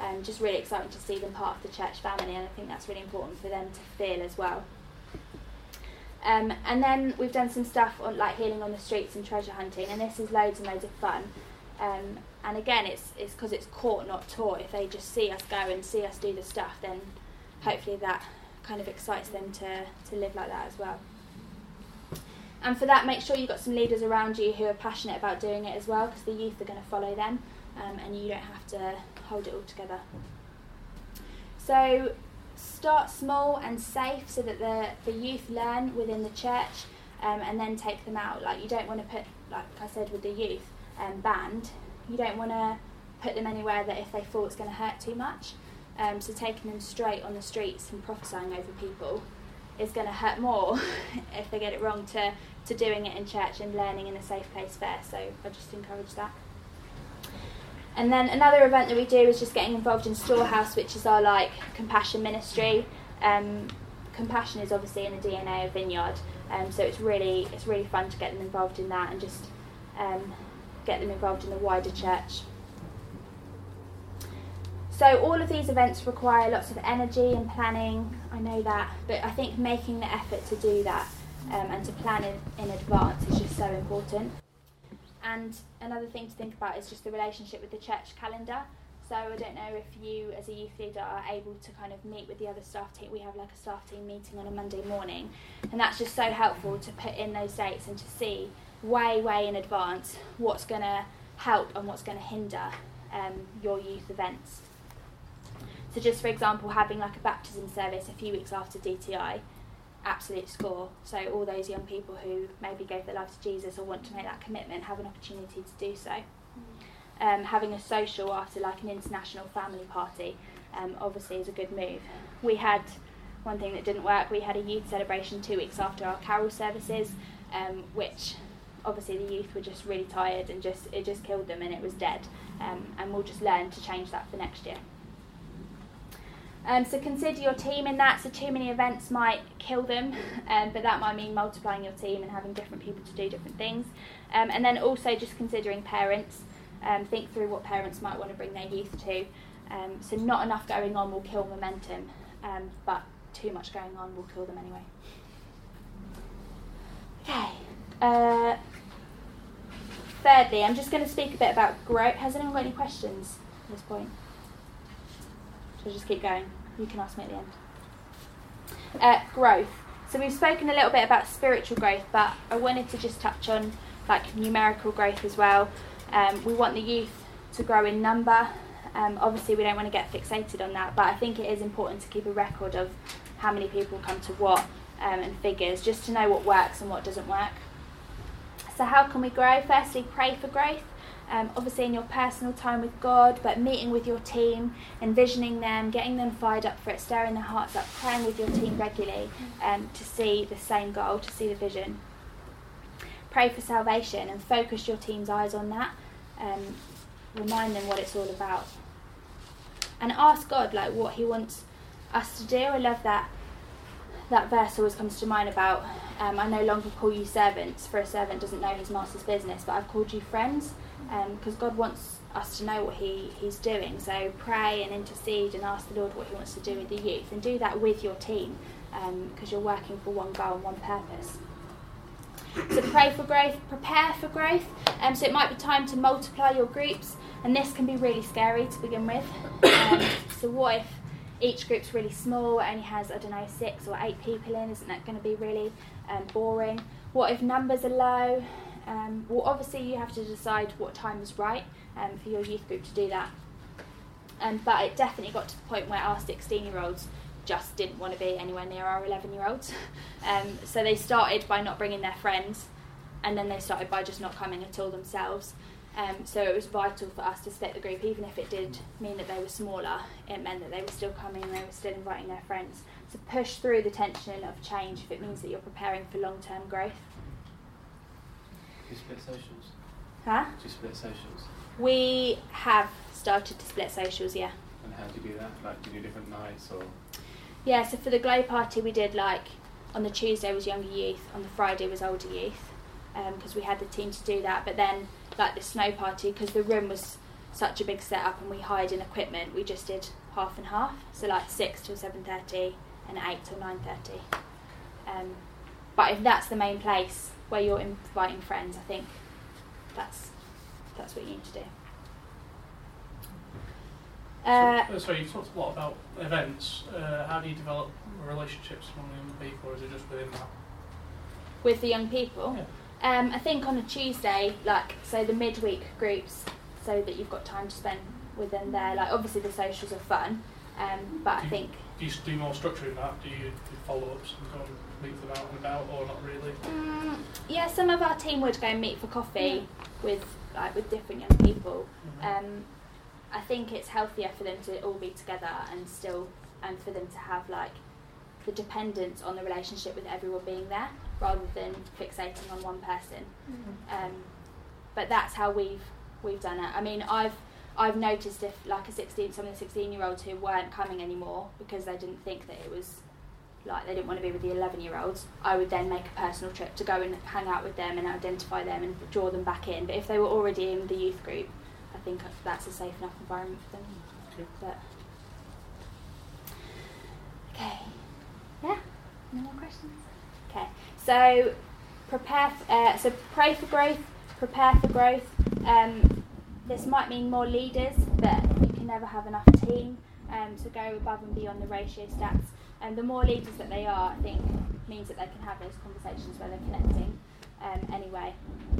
um, just really exciting to see them part of the church family, and I think that's really important for them to feel as well. Um, and then we've done some stuff on like healing on the streets and treasure hunting, and this is loads and loads of fun. Um, and again, it's it's because it's caught, not taught. If they just see us go and see us do the stuff, then hopefully that kind of excites them to, to live like that as well. And for that, make sure you've got some leaders around you who are passionate about doing it as well, because the youth are going to follow them, um, and you don't have to hold it all together. So start small and safe so that the, the youth learn within the church, um, and then take them out. Like, you don't want to put, like I said with the youth um, band, you don't want to put them anywhere that if they fall it's going to hurt too much. Um, so taking them straight on the streets and prophesying over people is going to hurt more if they get it wrong to, to doing it in church and learning in a safe place there. So I just encourage that. And then another event that we do is just getting involved in Storehouse, which is our like compassion ministry. Um, compassion is obviously in the D N A of Vineyard, um, so it's really it's really fun to get them involved in that and just um, get them involved in the wider church. So all of these events require lots of energy and planning, I know that, but I think making the effort to do that um, and to plan in, in advance is just so important. And another thing to think about is just the relationship with the church calendar. So I don't know if you as a youth leader are able to kind of meet with the other staff team. We have like a staff team meeting on a Monday morning, and that's just so helpful to put in those dates and to see way, way in advance what's going to help and what's going to hinder um, your youth events. So just for example, having like a baptism service a few weeks after D T I, absolute score. So all those young people who maybe gave their life to Jesus or want to make that commitment have an opportunity to do so. Um, having a social after like an international family party um, obviously is a good move. We had one thing that didn't work. We had a youth celebration two weeks after our carol services, um, which obviously the youth were just really tired and just it just killed them and it was dead. Um, and we'll just learn to change that for next year. Um, so consider your team in that. So too many events might kill them, um, but that might mean multiplying your team and having different people to do different things. Um, and then also just considering parents. Um, think through what parents might want to bring their youth to. Um, so not enough going on will kill momentum, um, but too much going on will kill them anyway. Okay. Uh, thirdly, I'm just going to speak a bit about growth. Has anyone got any questions at this point? So just keep going. You can ask me at the end. Uh, growth. So we've spoken a little bit about spiritual growth, but I wanted to just touch on like numerical growth as well. Um, we want the youth to grow in number. Um, obviously, we don't want to get fixated on that, but I think it is important to keep a record of how many people come to what um, and figures, just to know what works and what doesn't work. So how can we grow? Firstly, pray for growth. Um, obviously in your personal time with God, but meeting with your team, envisioning them, getting them fired up for it, stirring their hearts up, praying with your team regularly um, to see the same goal, to see the vision. Pray for salvation and focus your team's eyes on that. Um, remind them what it's all about. And ask God like what he wants us to do. I love that that verse always comes to mind about, um, I no longer call you servants, for a servant doesn't know his master's business, but I've called you friends, because um, God wants us to know what he, he's doing. So pray and intercede and ask the Lord what he wants to do with the youth, and do that with your team, because um, you're working for one goal and one purpose. So pray for growth, prepare for growth. Um, so it might be time to multiply your groups, and this can be really scary to begin with. Um, so what if each group's really small, it only has, I don't know, six or eight people in? Isn't that going to be really um, boring? What if numbers are low? Um, well, obviously you have to decide what time is right um, for your youth group to do that. Um, but it definitely got to the point where our sixteen-year-olds just didn't want to be anywhere near our eleven-year-olds. Um, so they started by not bringing their friends, and then they started by just not coming at all themselves. Um, so it was vital for us to split the group, even if it did mean that they were smaller. It meant that they were still coming and they were still inviting their friends. So push through the tension of change if it means that you're preparing for long-term growth. Do you split socials? Huh? Do you split socials? We have started to split socials, yeah. And how do you do that? Like, do you do different nights or? Yeah, so for the Glow Party we did like, on the Tuesday was younger youth, on the Friday was older youth, because um, we had the team to do that. But then like the Snow Party, because the room was such a big setup and we hired in equipment, we just did half and half. So like six till seven thirty and eight till nine thirty. Um, but if that's the main place where you're inviting friends, I think that's that's what you need to do. Uh, so, uh, sorry, you've talked a lot about events. Uh, how do you develop relationships among young people, or is it just within that? With the young people? Yeah. Um, I think on a Tuesday, like, so the midweek groups, so that you've got time to spend with them there. Like, obviously the socials are fun, um, but do I you, think... Do you do more structure in that? Do you do follow-ups and go and meet them out and about, or not really? Mm, yeah, some of our team would go and meet for coffee with, like, with different young people. Mm-hmm. Um, I think it's healthier for them to all be together and still, and for them to have, like, the dependence on the relationship with everyone being there, rather than fixating on one person. Mm-hmm. Um, but that's how we've we've done it. I mean, I've I've noticed if like a sixteen, some of the sixteen-year-olds who weren't coming anymore because they didn't think that it was like they didn't want to be with the eleven-year-olds, I would then make a personal trip to go and hang out with them and identify them and draw them back in. But if they were already in the youth group, I think that's a safe enough environment for them. Okay. But okay, yeah. No more questions. Okay, so prepare. F- uh, so pray for growth, prepare for growth. Um, this might mean more leaders, but you can never have enough team. Um, so go above and beyond the ratio stats. And the more leaders that they are, I think, means that they can have those conversations where they're connecting. Um, anyway,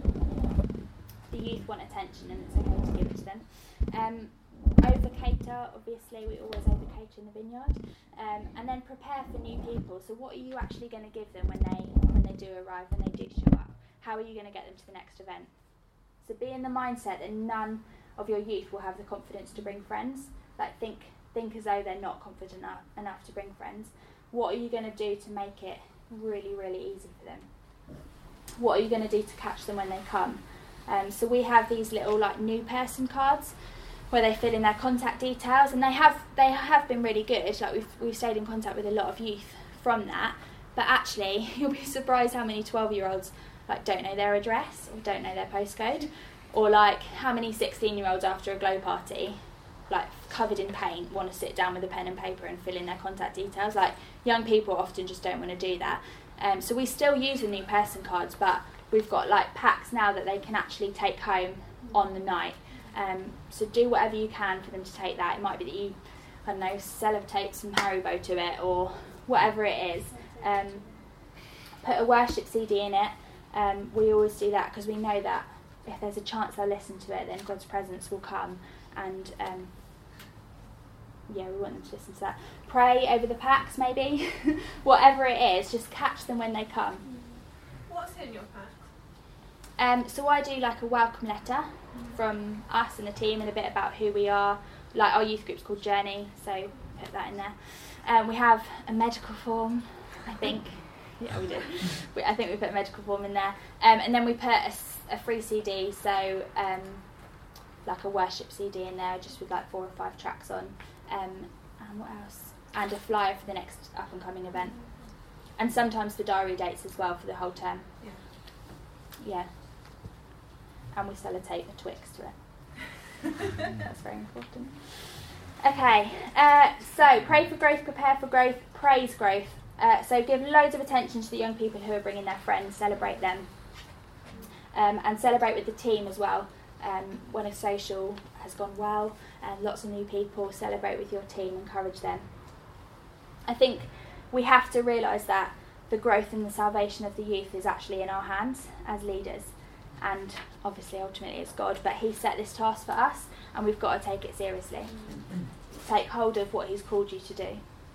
the youth want attention, and it's okay to give it to them. Um, over cater, obviously, we always over cater in the vineyard. Um, and then prepare for new people. So what are you actually going to give them when they when they do arrive, when they do show up? How are you going to get them to the next event? So be in the mindset that none of your youth will have the confidence to bring friends. Like think think as though they're not confident enough, enough to bring friends. What are you going to do to make it really, really easy for them? What are you going to do to catch them when they come? Um, so we have these little like new person cards where they fill in their contact details, and they have they have been really good. Like we've we've stayed in contact with a lot of youth from that. But actually, you'll be surprised how many twelve-year-olds like don't know their address or don't know their postcode, or like how many sixteen-year-olds after a glow party, like covered in paint, want to sit down with a pen and paper and fill in their contact details. Like young people often just don't want to do that. Um, so we still use the new person cards, but we've got like packs now that they can actually take home on the night. Um, so do whatever you can for them to take that. It might be that you, I don't know, sellotape some Haribo to it or whatever it is. Um, put a worship C D in it. Um, we always do that because we know that if there's a chance they'll listen to it, then God's presence will come. And um, yeah, we want them to listen to that. Pray over the packs, maybe. Whatever it is, just catch them when they come. What's in your pack? Um, so I do like a welcome letter from us and the team and a bit about who we are. Like our youth group's called Journey, so put that in there. Um, we have a medical form, I think. Yeah, we did. We, I think we put a medical form in there. Um, and then we put a, a free C D, so um, like a worship C D in there, just with like four or five tracks on. Um, and what else? And a flyer for the next up and coming event. And sometimes the diary dates as well for the whole term. Yeah. Yeah. And we sellotape a Twix to it. That's very important. Okay, uh, so pray for growth, prepare for growth, praise growth. Uh, so give loads of attention to the young people who are bringing their friends, celebrate them. Um, and celebrate with the team as well. Um, when a social has gone well and lots of new people, celebrate with your team, encourage them. I think we have to realise that the growth and the salvation of the youth is actually in our hands as leaders. And obviously, ultimately, it's God. But He set this task for us, and we've got to take it seriously. Take hold of what He's called you to do.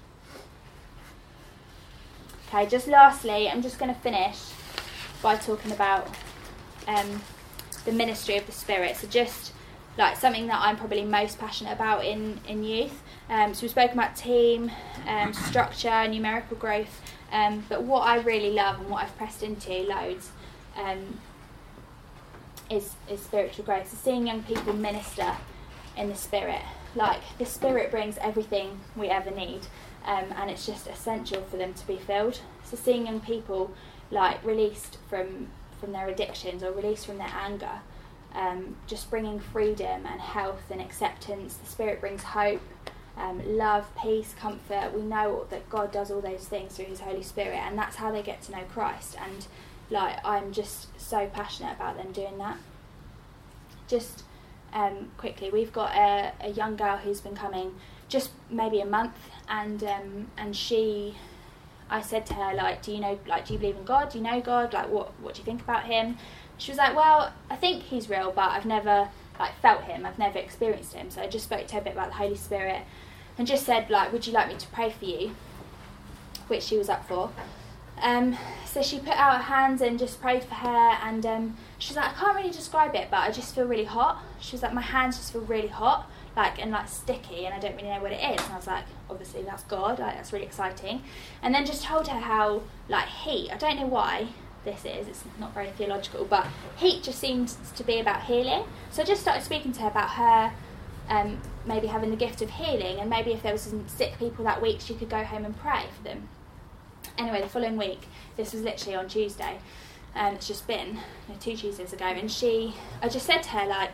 Okay, just lastly, I'm just going to finish by talking about um, the ministry of the Spirit. So just like something that I'm probably most passionate about in, in youth. Um, so we've spoken about team, um, structure, numerical growth. Um, but what I really love and what I've pressed into loads um, is, is spiritual growth. So seeing young people minister in the Spirit. Like, the Spirit brings everything we ever need. Um, and it's just essential for them to be filled. So seeing young people like released from from their addictions or released from their anger, um, just bringing freedom and health and acceptance. The Spirit brings hope, um, love, peace, comfort. We know that God does all those things through his Holy Spirit, and that's how they get to know Christ. And like, I'm just so passionate about them doing that. Just um, quickly, we've got a, a young girl who's been coming just maybe a month, and um, and she, I said to her, like, do you know, like, do you believe in God? Do you know God? Like, what what do you think about him? She was like, well, I think he's real, but I've never like felt him. I've never experienced him. So I just spoke to her a bit about the Holy Spirit, and just said, like, would you like me to pray for you? Which she was up for. Um, so she put out her hands and just prayed for her, and um, she was like, I can't really describe it, but I just feel really hot. She was like, my hands just feel really hot, like, and like sticky, and I don't really know what it is. And I was like, obviously that's God, like, that's really exciting. And then just told her how, like, heat, I don't know why this is, it's not very theological, but heat just seems to be about healing. So I just started speaking to her about her um, maybe having the gift of healing, and maybe if there was some sick people that week, she could go home and pray for them. Anyway, the following week, this was literally on Tuesday, and it's just been you know, two Tuesdays ago, and she, I just said to her, like,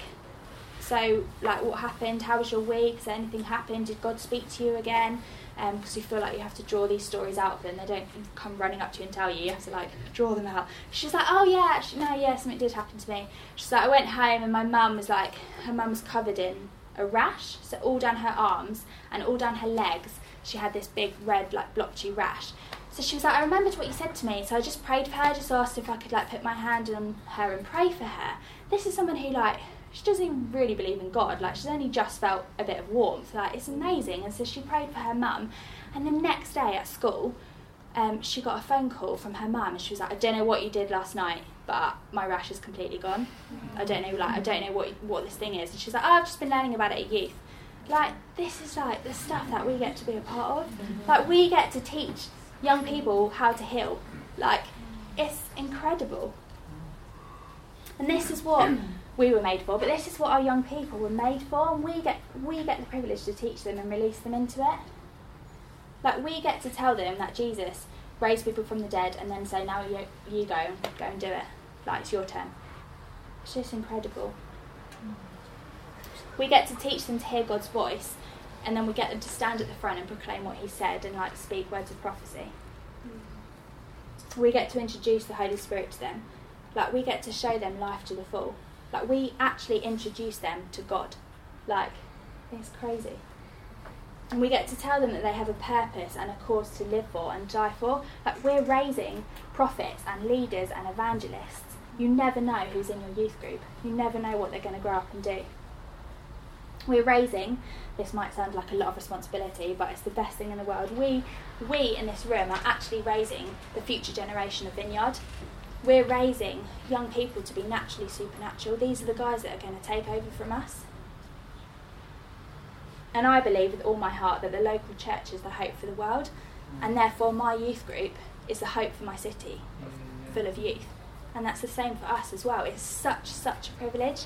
so, like, what happened? How was your week? Has anything happened? Did God speak to you again? Because um, you feel like you have to draw these stories out of them. They don't come running up to you and tell you. You have to, like, draw them out. She's like, oh, yeah, actually, no, yeah, something did happen to me. She's like, I went home, and my mum was, like, her mum was covered in a rash, so all down her arms and all down her legs. She had this big red, like, blotchy rash. So she was like, I remembered what you said to me, so I just prayed for her, just asked if I could, like, put my hand on her and pray for her. This is someone who, like, she doesn't even really believe in God. Like, she's only just felt a bit of warmth. Like, it's amazing. And so she prayed for her mum. And the next day at school, um, she got a phone call from her mum, and she was like, I don't know what you did last night, but my rash is completely gone. I don't know, like, I don't know what what this thing is. And she's like, oh, I've just been learning about it at youth. Like, this is, like, the stuff that we get to be a part of. Like, we get to teach young people how to heal. Like, it's incredible. And this is what we were made for, but this is what our young people were made for, and we get we get the privilege to teach them and release them into it. Like, we get to tell them that Jesus raised people from the dead, and then say, now you you go go and do it. Like, it's your turn. It's just incredible. We get to teach them to hear God's voice, and then we get them to stand at the front and proclaim what he said and, like, speak words of prophecy. We get to introduce the Holy Spirit to them. Like, we get to show them life to the full. Like, we actually introduce them to God. Like, it's crazy. And we get to tell them that they have a purpose and a cause to live for and die for. Like, we're raising prophets and leaders and evangelists. You never know who's in your youth group. You never know what they're going to grow up and do. We're raising, this might sound like a lot of responsibility, but it's the best thing in the world. We, we in this room are actually raising the future generation of Vineyard. We're raising young people to be naturally supernatural. These are the guys that are going to take over from us. And I believe with all my heart that the local church is the hope for the world, and therefore my youth group is the hope for my city, full of youth. And that's the same for us as well. It's such, such a privilege.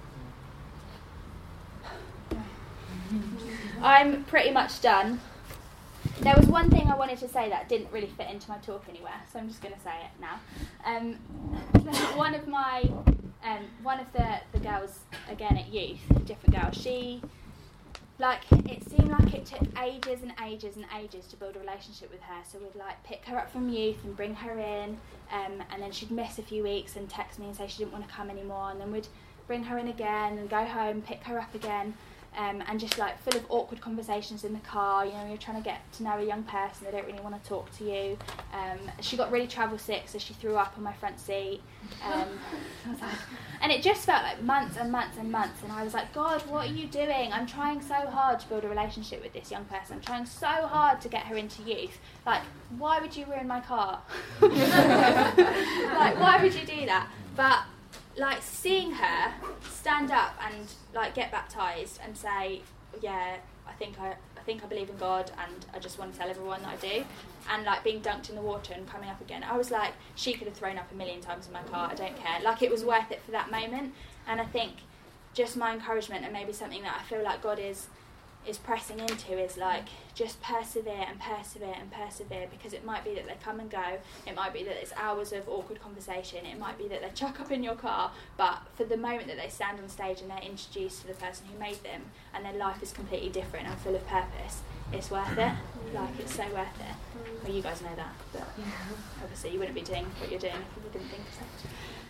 I'm pretty much done. There was one thing I wanted to say that didn't really fit into my talk anywhere, so I'm just going to say it now. Um, one of my, um, one of the, the girls, again at youth, different girl, she, like, it seemed like it took ages and ages and ages to build a relationship with her. So we'd, like, pick her up from youth and bring her in, um, and then she'd miss a few weeks and text me and say she didn't want to come anymore, and then we'd bring her in again and go home, pick her up again. Um, and just, like, full of awkward conversations in the car. You know, you're trying to get to know a young person, they don't really want to talk to you. Um, she got really travel sick, so she threw up on my front seat. Um, I was like, and it just felt like months and months and months, and I was like, God, what are you doing? I'm trying so hard to build a relationship with this young person. I'm trying so hard to get her into youth. Like, why would you ruin my car? Like, why would you do that? But, like, seeing her stand up and, like, get baptised and say, yeah, I think I, I think I believe in God, and I just want to tell everyone that I do, and, like, being dunked in the water and coming up again, I was like, she could have thrown up a million times in my car, I don't care. Like, it was worth it for that moment. And I think just my encouragement, and maybe something that I feel like God is is pressing into is like just persevere and persevere and persevere, because it might be that they come and go, it might be that it's hours of awkward conversation, it might be that they chuck up in your car, but for the moment that they stand on stage and they're introduced to the person who made them and their life is completely different and full of purpose, it's worth it. Like, it's so worth it. Well, you guys know that, but obviously you wouldn't be doing what you're doing if you didn't think so.